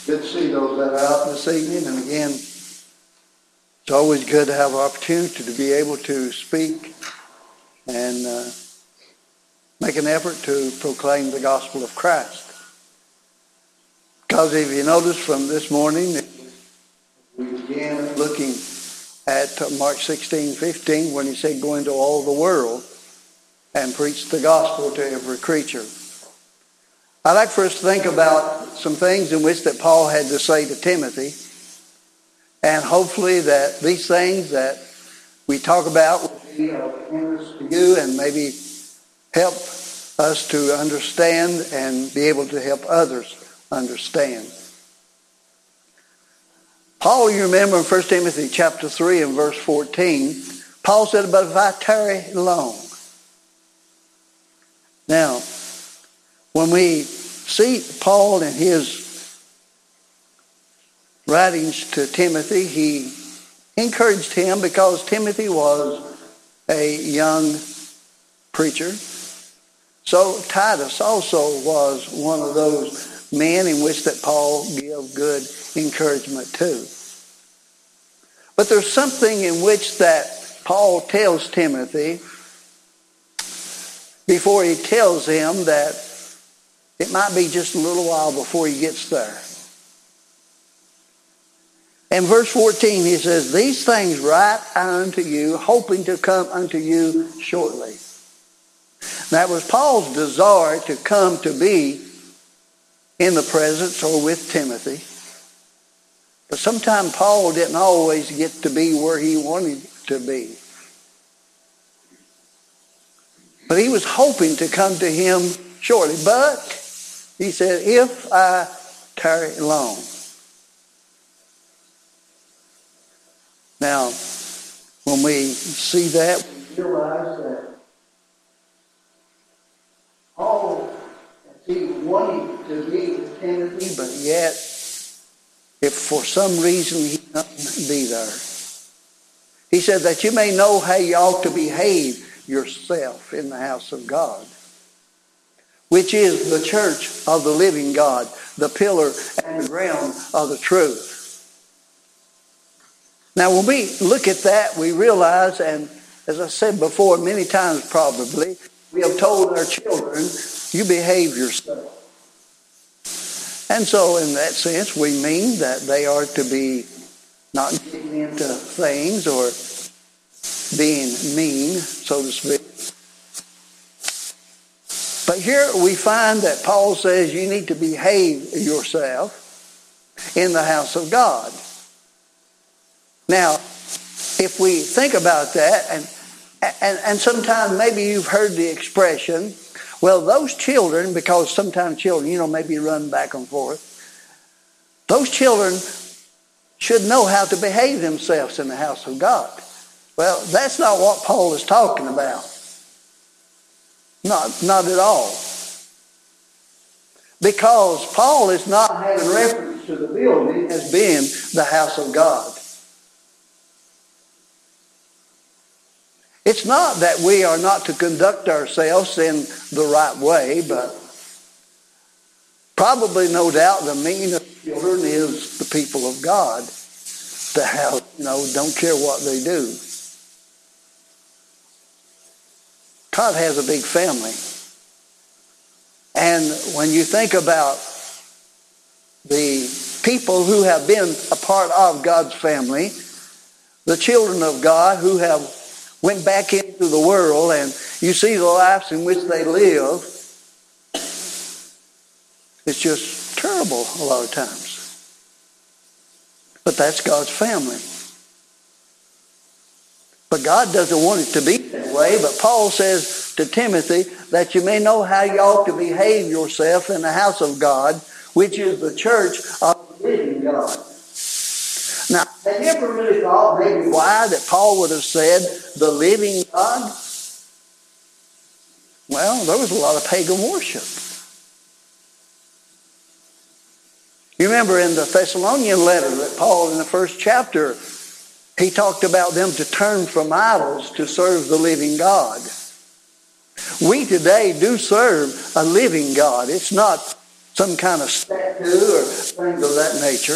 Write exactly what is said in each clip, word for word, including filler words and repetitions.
Good to see those that are out this evening. And again, it's always good to have an opportunity to be able to speak and uh, make an effort to proclaim the gospel of Christ. Because if you notice from this morning, we began looking at Mark sixteen fifteen when he said, go into all the world and preach the gospel to every creature. I'd like for us to think about some things in which that Paul had to say to Timothy. And hopefully that these things that we talk about will be of interest to you and maybe help us to understand and be able to help others understand. Paul, you remember in First Timothy chapter three and verse fourteen, Paul said, but if I tarry long. Now, when we see Paul in his writings to Timothy, he encouraged him because Timothy was a young preacher. So Titus also was one of those men in which that Paul gave good encouragement to. But there's something in which that Paul tells Timothy before he tells him that it might be just a little while before he gets there. In verse fourteen, he says, these things write I unto you, hoping to come unto you shortly. That was Paul's desire to come to be in the presence or with Timothy. But sometimes Paul didn't always get to be where he wanted to be. But he was hoping to come to him shortly. But he said, if I tarry long. Now, when we see that, we realize that Paul, he wanted to be with Timothy, but yet, if for some reason he couldn't be there, he said that you may know how you ought to behave yourself in the house of God, which is the church of the living God, the pillar and the ground of the truth. Now, when we look at that, we realize, and as I said before, many times probably, we have told our children, you behave yourself. And so in that sense, we mean that they are to be not getting into things or being mean, so to speak. But here we find that Paul says you need to behave yourself in the house of God. Now, if we think about that, and, and, and sometimes maybe you've heard the expression, well, those children, because sometimes children, you know, maybe run back and forth, those children should know how to behave themselves in the house of God. Well, that's not what Paul is talking about. Not, not at all. Because Paul is not having reference to the building as being the house of God. It's not that we are not to conduct ourselves in the right way, but probably, no doubt, the meaning of children is the people of God. The house, you know, don't care what they do. God has a big family. And when you think about the people who have been a part of God's family, the children of God who have went back into the world, and you see the lives in which they live, it's just terrible a lot of times. But that's God's family. But God doesn't want it to be that way. But Paul says to Timothy that you may know how you ought to behave yourself in the house of God, which is the church of the living God. Now, have you ever really thought maybe why that Paul would have said the living God? Well, there was a lot of pagan worship. You remember in the Thessalonian letter that Paul in the first chapter, he talked about them to turn from idols to serve the living God. We today do serve a living God. It's not some kind of statue statue or things of that nature.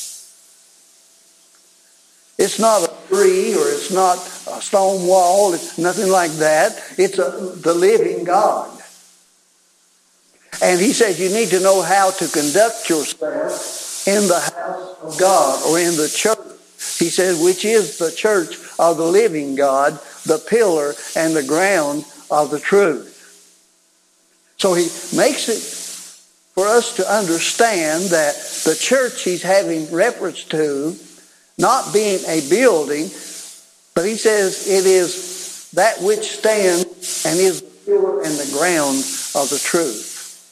It's not a tree or it's not a stone wall. It's nothing like that. It's a, the living God. And he says you need to know how to conduct yourself in the house of God or in the church. He says, which is the church of the living God, the pillar and the ground of the truth. So he makes it for us to understand that the church he's having reference to, not being a building, but he says it is that which stands and is the pillar and the ground of the truth.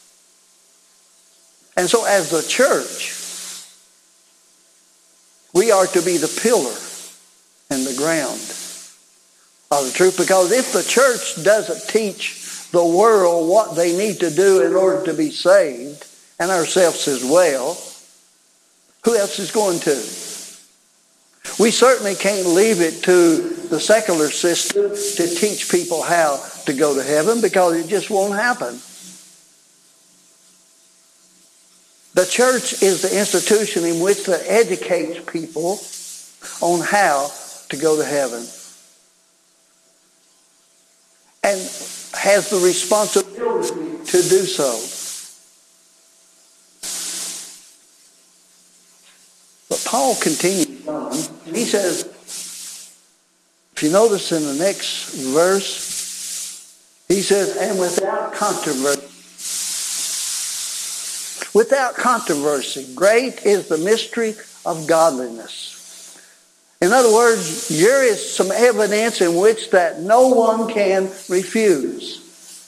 And so as the church, we are to be the pillar and the ground of the truth. Because if the church doesn't teach the world what they need to do in order to be saved, and ourselves as well, who else is going to? We certainly can't leave it to the secular system to teach people how to go to heaven, because it just won't happen. The church is the institution in which that educates people on how to go to heaven, and has the responsibility to do so. But Paul continues on, and he says, if you notice in the next verse, he says, and without controversy, without controversy, great is the mystery of godliness. In other words, there is some evidence in which that no one can refuse.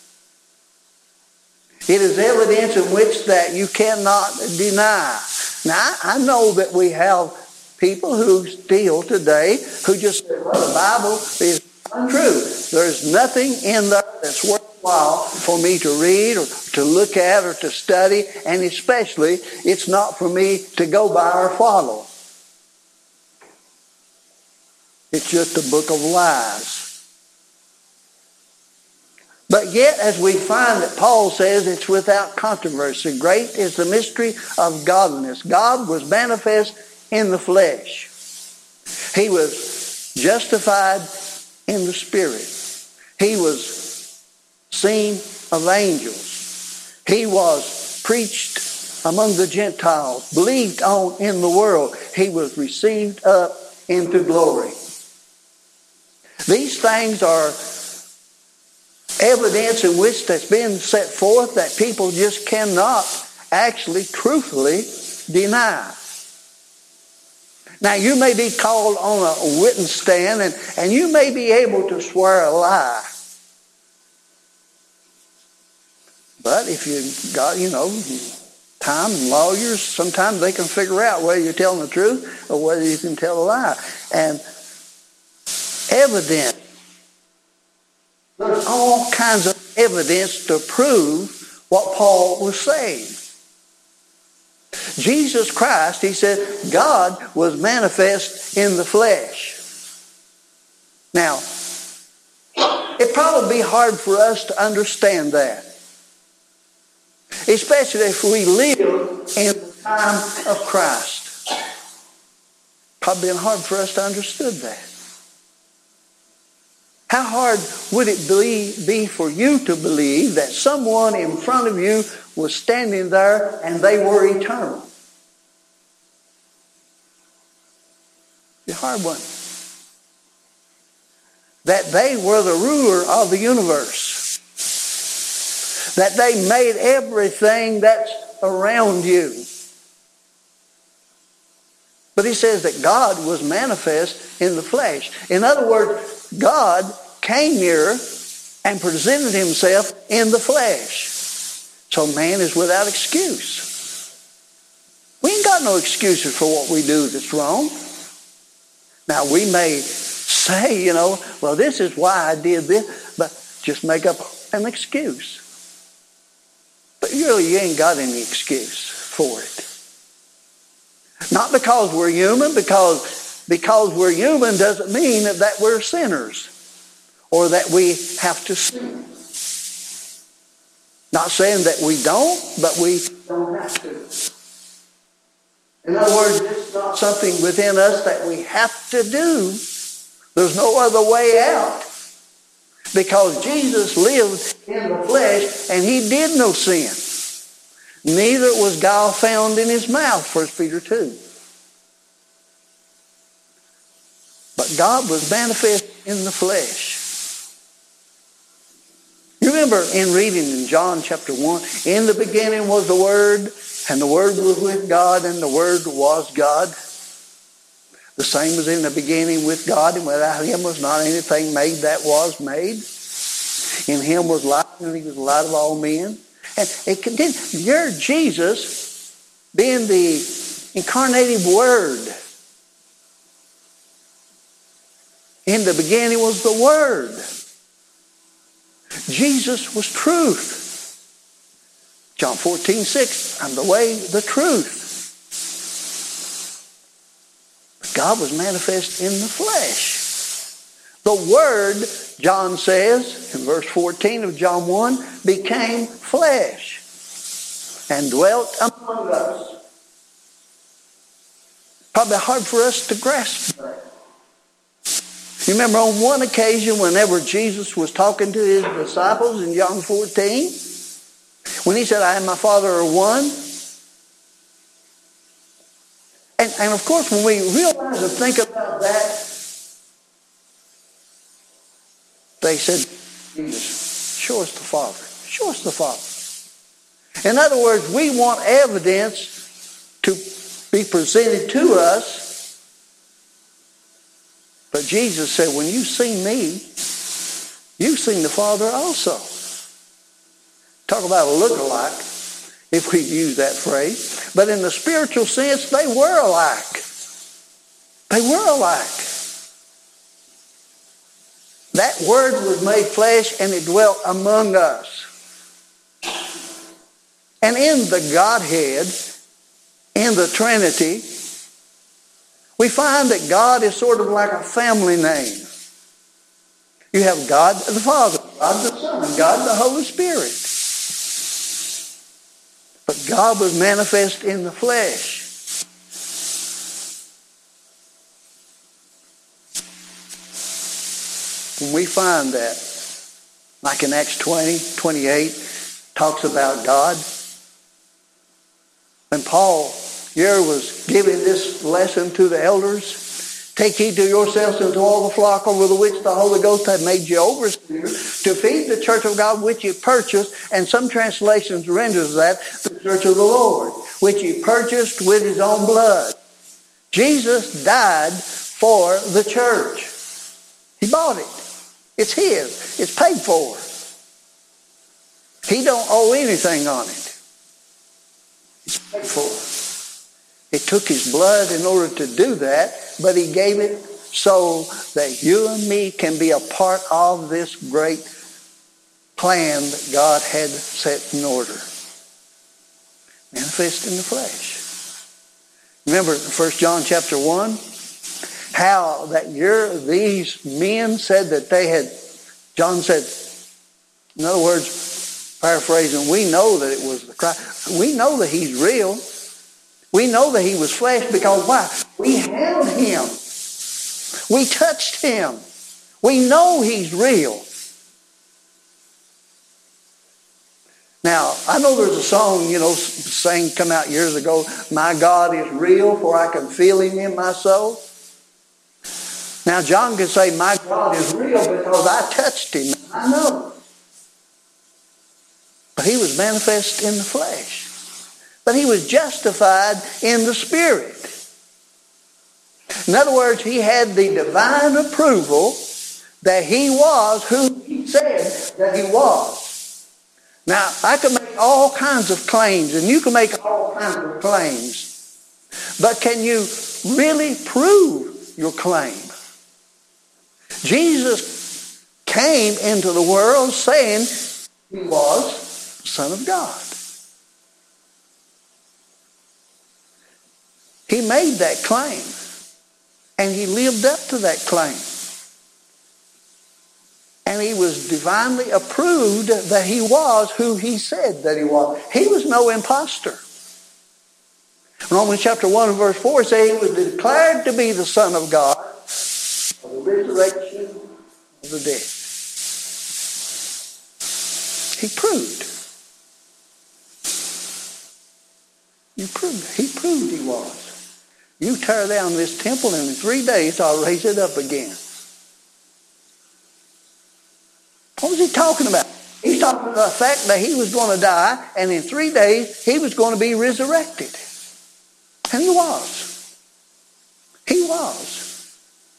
It is evidence in which that you cannot deny. Now, I know that we have people who still today who just say, well, the Bible is untrue. There's nothing in there that's worthwhile for me to read or to look at or to study, and especially it's not for me to go by or follow. It's just a book of lies. But yet, as we find that Paul says, it's without controversy. Great is the mystery of godliness. God was manifest in the flesh. He was justified in the Spirit. He was seen of angels. He was preached among the Gentiles, believed on in the world. He was received up into glory. These things are evidence in which that's been set forth that people just cannot actually truthfully deny. Now, you may be called on a witness stand, and, and you may be able to swear a lie. But if you've got, you know, time and lawyers, sometimes they can figure out whether you're telling the truth or whether you can tell a lie. And evidence, there's all kinds of evidence to prove what Paul was saying. Jesus Christ, he said, God was manifest in the flesh. Now, it'd probably be hard for us to understand that, especially if we live in the time of Christ. Probably been hard for us to understand that. How hard would it be, be for you to believe that someone in front of you was standing there and they were eternal? It's a hard one. That they were the ruler of the universe. That they made everything that's around you. But he says that God was manifest in the flesh. In other words, God came here and presented himself in the flesh. So man is without excuse. We ain't got no excuses for what we do that's wrong. Now we may say, you know, well, this is why I did this, but just make up an excuse. But really you ain't got any excuse for it. Not because we're human, because Because we're human doesn't mean that we're sinners or that we have to sin. Not saying that we don't, but we don't have to. In other words, it's not something within us that we have to do. There's no other way out. Because Jesus lived in the flesh and he did no sin. Neither was guile found in his mouth, First Peter two. But God was manifest in the flesh. You remember in reading in John chapter one, in the beginning was the Word, and the Word was with God, and the Word was God. The same was in the beginning with God, and without him was not anything made that was made. In him was life, and he was the light of all men. And it continues. You're Jesus being the incarnated Word. In the beginning was the Word. Jesus was truth. John fourteen six, I'm the way, the truth. God was manifest in the flesh. The Word, John says, in verse fourteen of John one, became flesh and dwelt among us. Probably hard for us to grasp that. You remember on one occasion whenever Jesus was talking to his disciples in John fourteen, when he said, I and my Father are one. And, and of course, when we realize and think about that, they said, Jesus, show us the Father. Show us the Father. In other words, we want evidence to be presented to us. But Jesus said, when you've seen me, you've seen the Father also. Talk about a look-alike, if we use that phrase. But in the spiritual sense, they were alike. They were alike. That Word was made flesh and it dwelt among us. And in the Godhead, in the Trinity, we find that God is sort of like a family name. You have God the Father, God the Son, God the Holy Spirit. But God was manifest in the flesh. When we find that, like in Acts twenty, twenty-eight, talks about God. When Paul here was giving this lesson to the elders, take heed to yourselves and to all the flock over the which the Holy Ghost hath made you overseers, to feed the church of God which he purchased, and some translations renders that the church of the Lord, which he purchased with his own blood. Jesus died for the church. He bought it. It's his. It's paid for. He don't owe anything on it. It's paid for. It took his blood in order to do that, but he gave it so that you and me can be a part of this great plan that God had set in order. Manifest in the flesh. Remember First John chapter one? How that you're, these men said that they had, John said, in other words, paraphrasing, we know that it was the Christ. We know that he's real. We know that he was flesh because why? We held him. We touched him. We know he's real. Now, I know there's a song, you know, sang, come out years ago, my God is real, for I can feel him in my soul. Now, John could say, my God is real because I touched him. I know. But he was manifest in the flesh. But he was justified in the Spirit. In other words, he had the divine approval that he was who he said that he was. Now, I can make all kinds of claims, and you can make all kinds of claims. But can you really prove your claim? Jesus came into the world saying he was the Son of God. He made that claim. And he lived up to that claim. And he was divinely approved that he was who he said that he was. He was no imposter. Romans chapter one and verse four says he was declared to be the Son of God of the resurrection of the dead. He proved. You proved. He proved he was. You tear down this temple and in three days I'll raise it up again. What was he talking about? He's talking about the fact that he was going to die and in three days he was going to be resurrected. And he was. He was.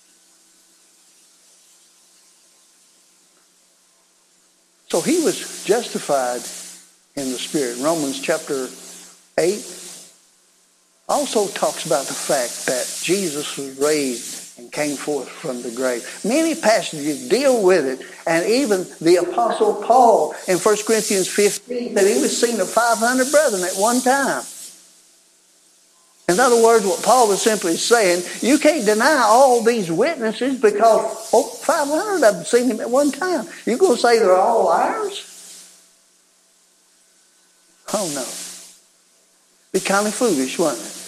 So he was justified in the Spirit. Romans chapter eight also talks about the fact that Jesus was raised and came forth from the grave. Many passages deal with it, and even the Apostle Paul in First Corinthians fifteen that he was seen of five hundred brethren at one time. In other words, what Paul was simply saying, you can't deny all these witnesses because oh, five hundred of them seen him at one time. You're going to say they're all liars? Oh no. Be kind of foolish, wasn't it?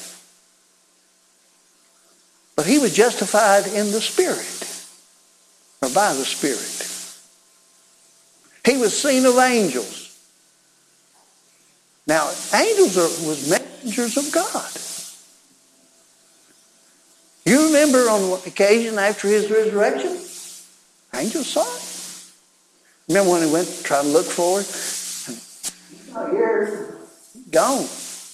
But he was justified in the Spirit, or by the Spirit. He was seen of angels. Now, angels are, was messengers of God. You remember on one occasion after his resurrection, angels saw it. Remember when he went to try to look for it? He's not here. Gone.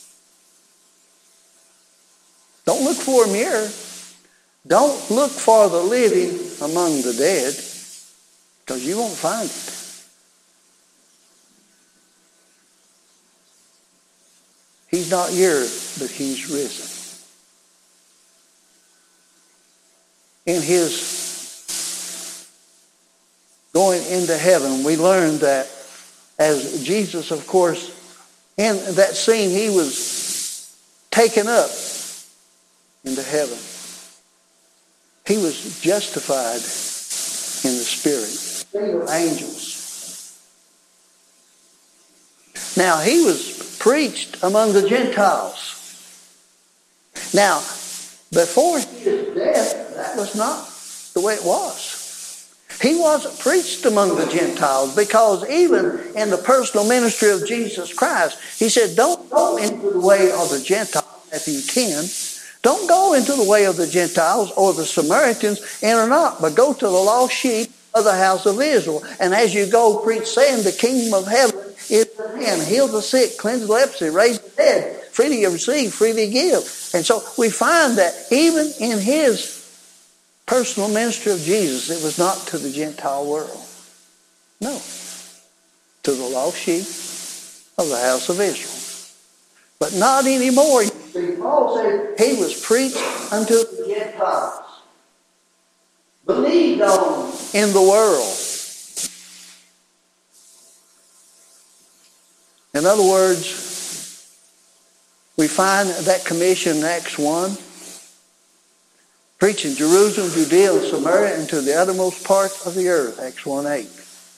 Don't look for him here. Don't look for the living among the dead, because you won't find it. He's not here, but he's risen. In his going into heaven, we learned that as Jesus, of course, in that scene, he was taken up into heaven. He was justified in the Spirit. Angels. Now, he was preached among the Gentiles. Now, before his death, that was not the way it was. He wasn't preached among the Gentiles because even in the personal ministry of Jesus Christ, he said, don't go into the way of the Gentiles, Matthew ten. Don't go into the way of the Gentiles or the Samaritans, enter not, but go to the lost sheep of the house of Israel. And as you go, preach, saying, the kingdom of heaven is at hand. Heal the sick, cleanse the leprosy, raise the dead. Freely you receive, freely give. And so we find that even in his personal ministry of Jesus, it was not to the Gentile world. No. To the lost sheep of the house of Israel. But not anymore. See, Paul said he was preached unto the Gentiles. Believed on in the world. In other words, we find that commission in Acts one. Preaching Jerusalem, Judea, and Samaria, and to the uttermost parts of the earth. Acts one eight.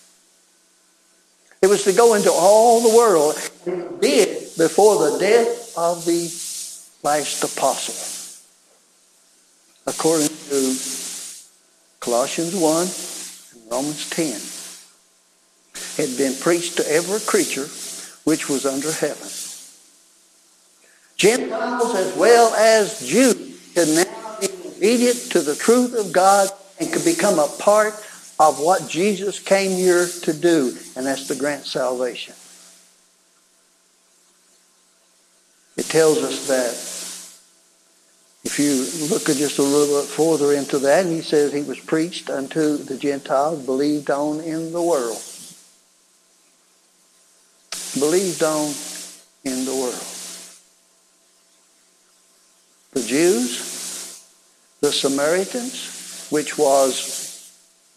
It was to go into all the world. And it did before the death of the last apostle. According to Colossians one and Romans ten. It had been preached to every creature which was under heaven. Gentiles as well as Jews could now be obedient to the truth of God and could become a part of what Jesus came here to do, and that's to grant salvation. It tells us that if you look just a little bit further into that, he says he was preached unto the Gentiles, believed on in the world. Believed on in the world. The Jews, the Samaritans, which was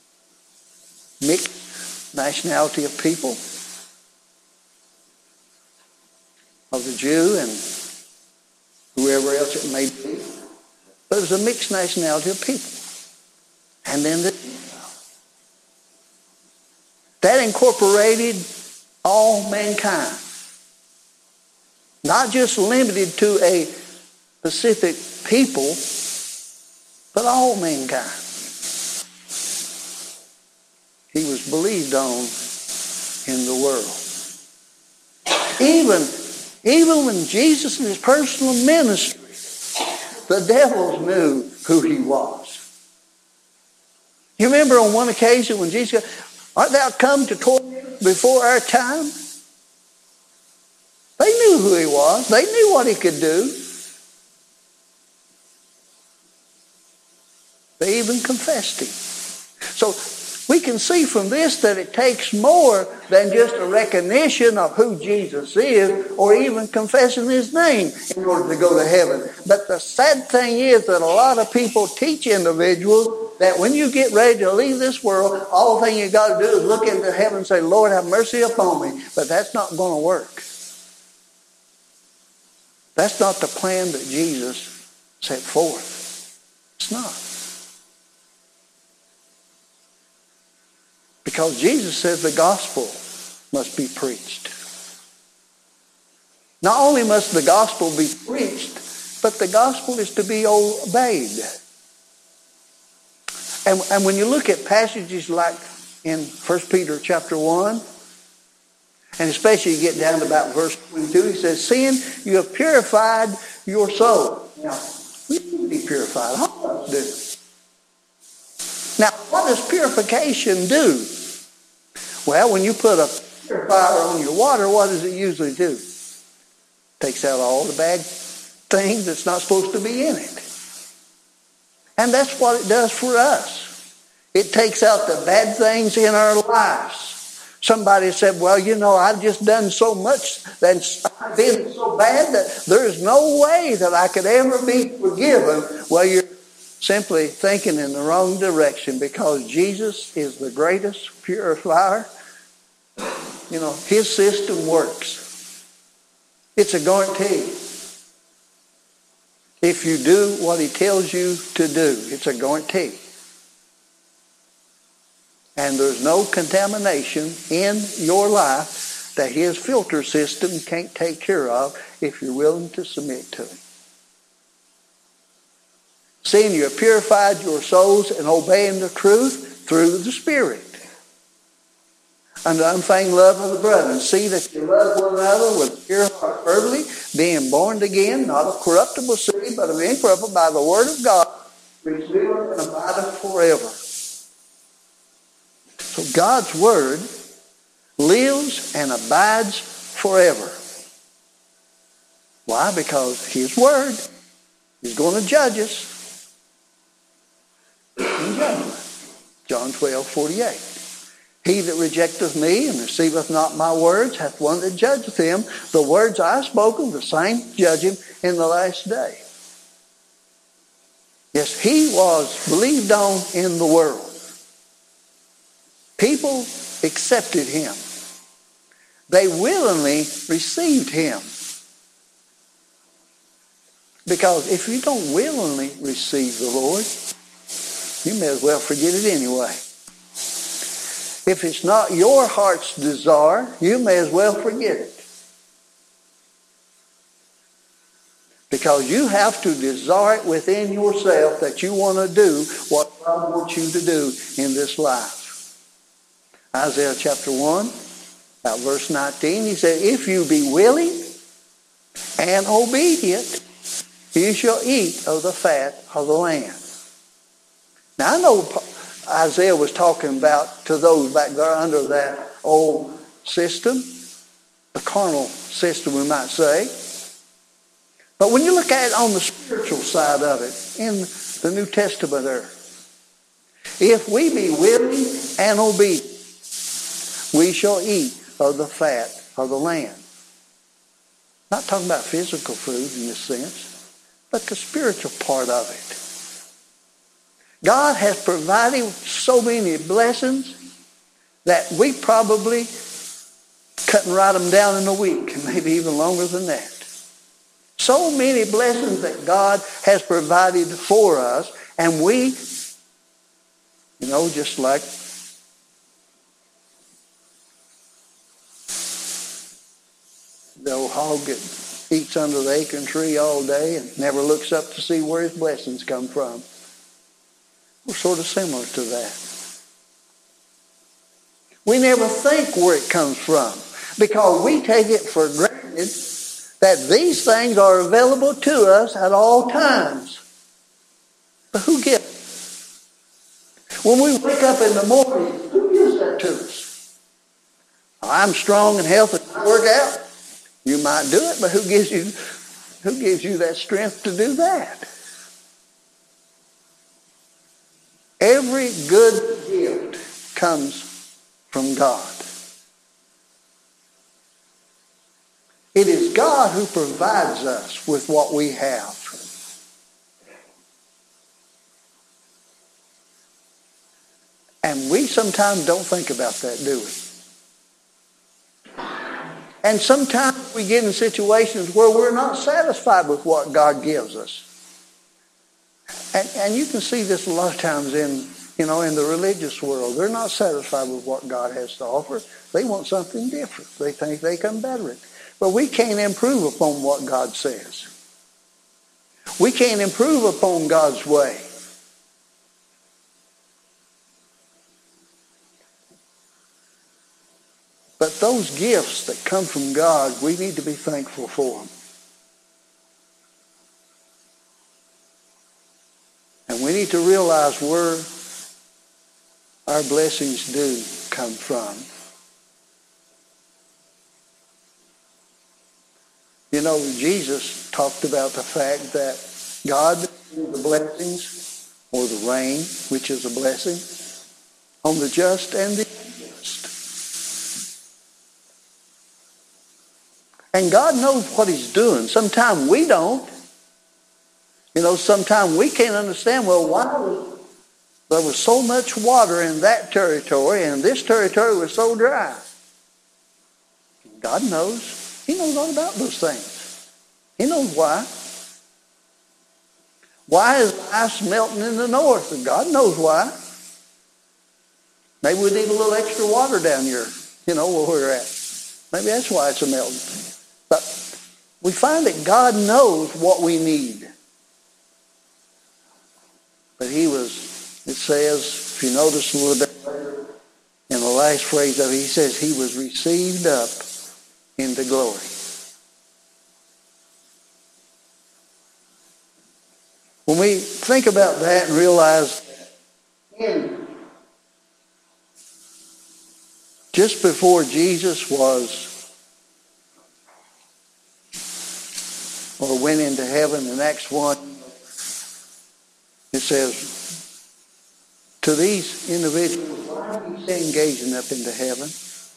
mixed nationality of people, of the Jew and whoever else it may be. But it was a mixed nationality of people. And then the Gentiles. That incorporated all mankind. Not just limited to a specific people, but all mankind. He was believed on in the world. Even, even when Jesus in his personal ministry, the devils knew who he was. You remember on one occasion when Jesus said, "Art thou come to torment before our time?" They knew who he was. They knew what he could do. They even confessed him. So we can see from this that it takes more than just a recognition of who Jesus is or even confessing his name in order to go to heaven. But the sad thing is that a lot of people teach individuals that when you get ready to leave this world, all the thing you got to do is look into heaven and say, "Lord, have mercy upon me." But that's not going to work. That's not the plan that Jesus set forth. It's not. Because Jesus says the gospel must be preached. Not only must the gospel be preached, but the gospel is to be obeyed. And, and when you look at passages like in First Peter chapter one, and especially you get down to about verse twenty-two, he says, "Seeing you have purified your soul." Now, we need to be purified. All of us do. Now, what does purification do? Well, when you put a purifier on your water, what does it usually do? It takes out all the bad things that's not supposed to be in it. And that's what it does for us. It takes out the bad things in our lives. Somebody said, "Well, you know, I've just done so much and I've been so bad that there's no way that I could ever be forgiven." Well, you're simply thinking in the wrong direction, because Jesus is the greatest purifier. You know, his system works. It's a guarantee. If you do what he tells you to do, it's a guarantee. And there's no contamination in your life that his filter system can't take care of if you're willing to submit to him. Seeing you have purified your souls and obeying the truth through the Spirit. Under unfeigned love of the brethren, see that you love one another with a pure heart fervently, being born again, not of corruptible seed, but of incorruptible, by the word of God, which liveth and abideth forever. So God's word lives and abides forever. Why? Because his word is going to judge us in judgment. John twelve forty-eight. "He that rejecteth me and receiveth not my words hath one that judgeth him. The words I have spoken, the same judge him in the last day." Yes, he was believed on in the world. People accepted him. They willingly received him. Because if you don't willingly receive the Lord, you may as well forget it anyway. If it's not your heart's desire, you may as well forget it. Because you have to desire it within yourself that you want to do what God wants you to do in this life. Isaiah chapter one, about verse nineteen, he said, "If you be willing and obedient, you shall eat of the fat of the land." Now I know Isaiah was talking about to those back there under that old system, the carnal system we might say. But when you look at it on the spiritual side of it, in the New Testament there, if we be willing and obedient, we shall eat of the fat of the land. Not talking about physical food in this sense, but the spiritual part of it. God has provided so many blessings that we probably couldn't write them down in a week, maybe even longer than that. So many blessings that God has provided for us, and we, you know, just like the old hog that eats under the acorn tree all day and never looks up to see where his blessings come from. We're sort of similar to that. We never think where it comes from because we take it for granted that these things are available to us at all times. But who gives it? When we wake up in the morning, who gives that to us? I'm strong and healthy. I work out. You might do it, but who gives you who gives you that strength to do that? Every good gift comes from God. It is God who provides us with what we have. And we sometimes don't think about that, do we? And sometimes we get in situations where we're not satisfied with what God gives us. And, and you can see this a lot of times in, you know, in the religious world. They're not satisfied with what God has to offer. They want something different. They think they can better it. But we can't improve upon what God says. We can't improve upon God's way. But those gifts that come from God, we need to be thankful for them. And we need to realize where our blessings do come from. You know, Jesus talked about the fact that God gives the blessings, or the rain, which is a blessing, on the just and the unjust. And God knows what He's doing. Sometimes we don't. You know, sometimes we can't understand, well, why was, there was so much water in that territory and this territory was so dry. God knows. He knows all about those things. He knows why. Why is the ice melting in the north? And God knows why. Maybe we need a little extra water down here, you know, where we're at. Maybe that's why it's a melting. But we find that God knows what we need. But He was, it says, if you notice a little bit later, in the last phrase of it, He says He was received up into glory. When we think about that and realize in, just before Jesus was or went into heaven, in Acts one, it says, to these individuals, why are you saying gazing up into heaven?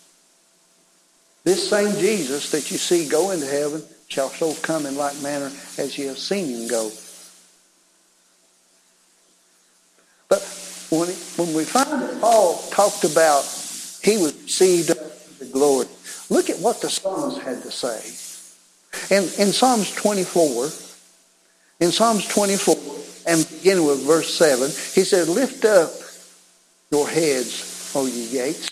This same Jesus that you see go into heaven shall so come in like manner as you have seen Him go. But when, when we find that Paul talked about he was received up into glory, look at what the psalmist had to say. In, in Psalms twenty-four, in Psalms twenty-four, and beginning with verse seven, he said, lift up your heads, O ye gates,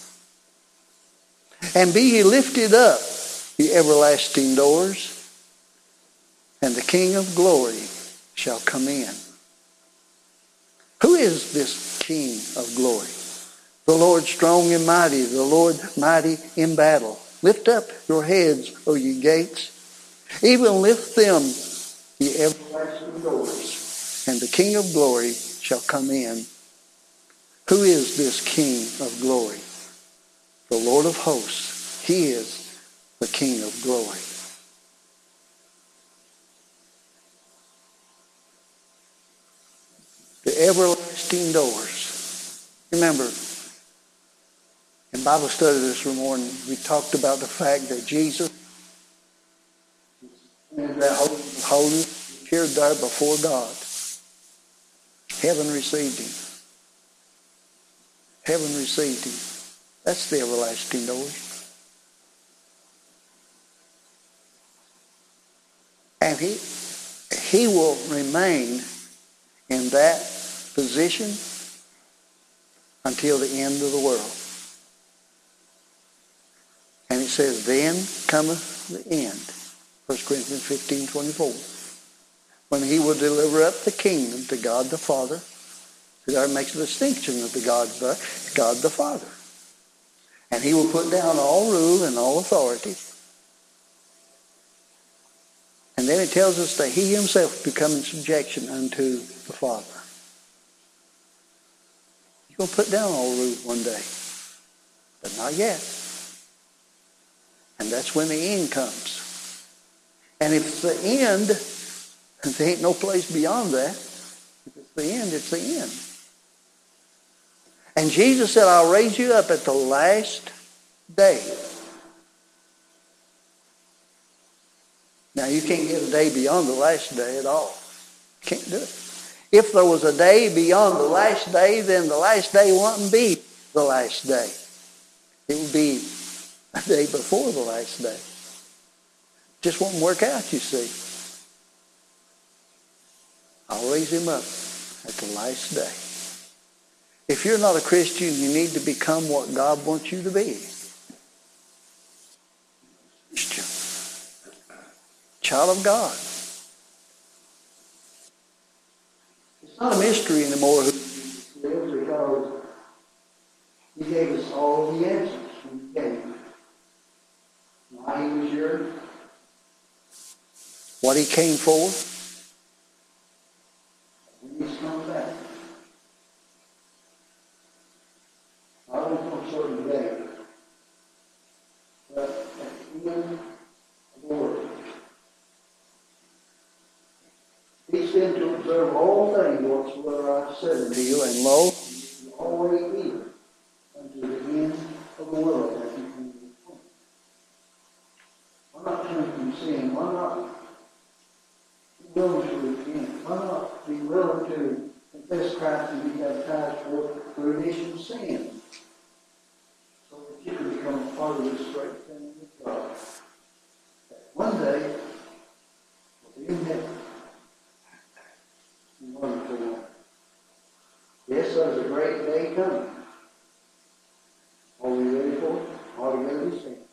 and be ye lifted up, ye everlasting doors, and the King of glory shall come in. Who is this King of glory? The Lord strong and mighty, the Lord mighty in battle. Lift up your heads, O ye gates, even lift them, ye everlasting doors, and the King of glory shall come in. Who is this King of glory? The Lord of hosts. He is the King of glory. The everlasting doors. Remember, in Bible study this morning, we talked about the fact that Jesus, in that holy of holies, appeared there before God. Heaven received Him. Heaven received Him. That's the everlasting doors. And He, he will remain in that position until the end of the world. And it says, then cometh the end. First Corinthians fifteen twenty-four. When he will deliver up the kingdom to God the Father. See, there makes a distinction of the God, the God the Father. And he will put down all rule and all authority. And then it tells us that he himself become in subjection unto the Father. He's going to put down all rule one day. But not yet. And that's when the end comes. And if it's the end, there ain't no place beyond that. If it's the end, it's the end. And Jesus said, I'll raise you up at the last day. Now, you can't get a day beyond the last day at all. You can't do it. If there was a day beyond the last day, then the last day wouldn't be the last day. It would be a day before the last day. Just won't work out, you see. I'll raise him up at the last day. If you're not a Christian, you need to become what God wants you to be. Christian. Child of God. It's not a mystery anymore who Jesus is because he gave us all the answers when he came. Why he was here. What he came for. When he's come back. Not only for a certain day, but at the end of the world. He said to observe all things whatsoever I have said unto you, and lo, you will always be unto the end of the world that you can be. Why not turn from sin? Why not be willing to repent? Why not be willing to confess Christ and be baptized for the remission of sin? So that you can become a part of this great thing with God. One day, we'll be in heaven. Wonderful. Yes, there's a great day coming. Are we ready for it? Are we ready to stand?